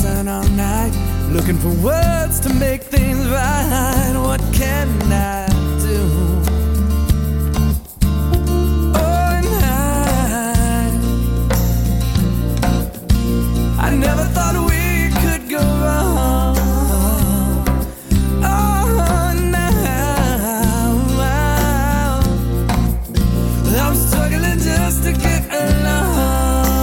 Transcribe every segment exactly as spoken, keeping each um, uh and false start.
sun all night, looking for words to make things right. What can I do? Oh, and I, I never thought we could go wrong. Oh, now I'm struggling just to get along.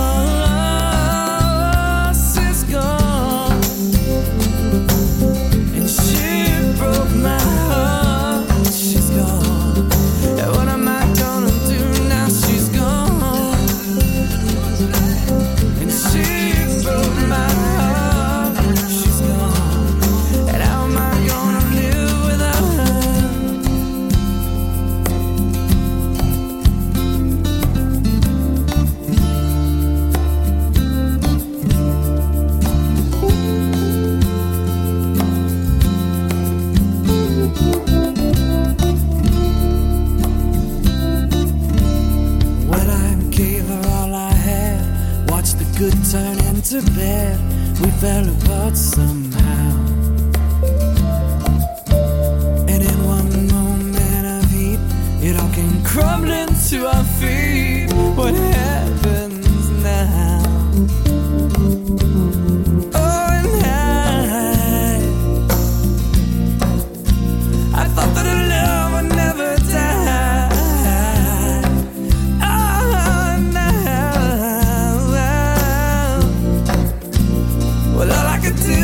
Turn into bed, we fell apart somehow. And in one moment of heat, it all came crumbling to our feet. What happens now? Oh, and I, I thought that a love would never die. Well, all I could do